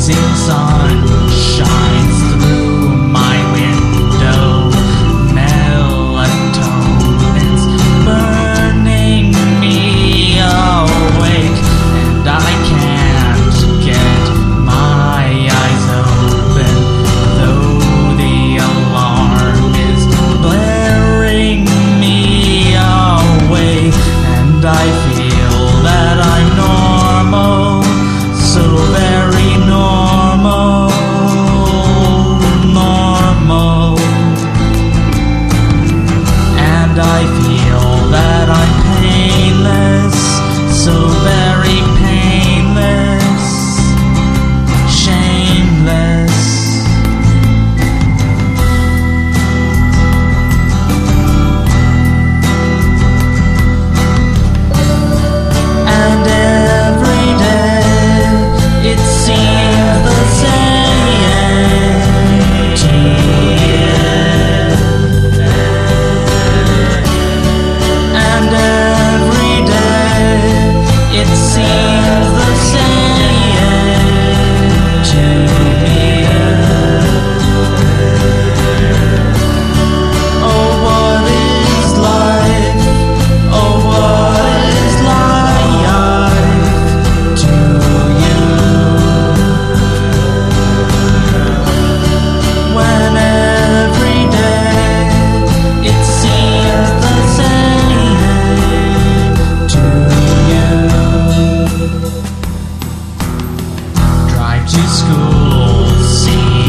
rising sun shines through my window. Melatonin's burning me awake, and I can't get my eyes open, though the alarm is blaring me away, and I feel that I'm normal, so very normal, normal. And I feel that I'm painless, so very painless, shameless. And every day it seems the same to you. And every day it seems the same to me. Oh, what is life? Oh, what is life to you? When every day it seems the same to you. Drive to school, see